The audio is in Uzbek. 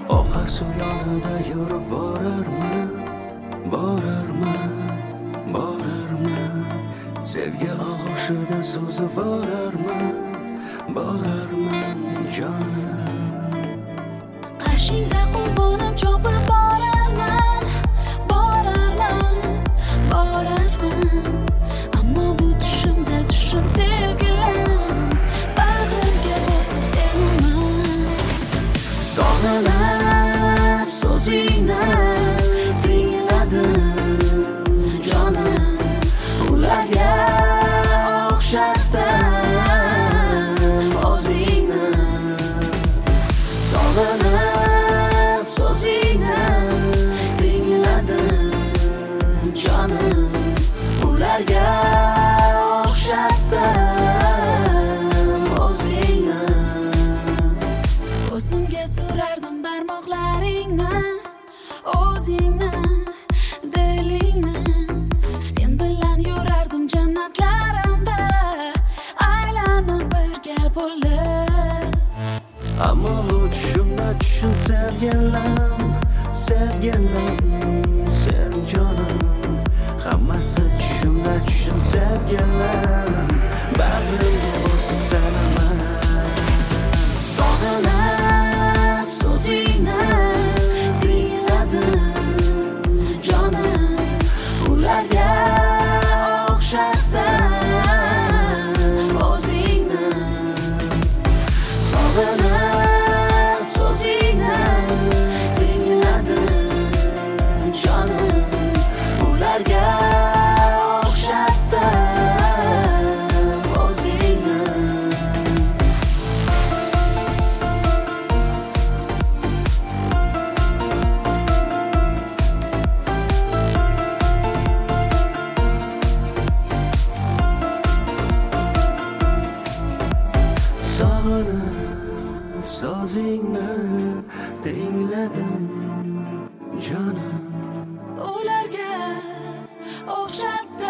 Oqar suv yonida yurib borarman, borarman. Sevgi og'ushida suzib borarman jonim. Qarshingda quvonib chopib borarman. Ammo bu tushimda tushim sevgilim, bag'rimga bosib senaman. Sog'inib so'zingni tingladim jonim. Ularga o'xshatdim o'zingni. Sog'inib so'zingni tingladim jonim. Ularga o'xshatdim o'zingni. O'zimga so'rardim barmoqlaringni, o'zingni, dilingni. Sen bilan yurardim jannatlarimda, aylanib birga bo'lib. Ammo bu tushimda tushun sevgilim, sen jonim. Hammasi tushimda tushun sevgilim, bag'rimga bosib senaman. Sog'inib so'zingni tingladim jonim. Ularga o'xshatdim o'zingni. Sog'inib so'zingni tingladim jonim. Ularga o'xshatdim o'zingni. Sog'inib so'zingni tingladim jonim. Ularga o'xshatdim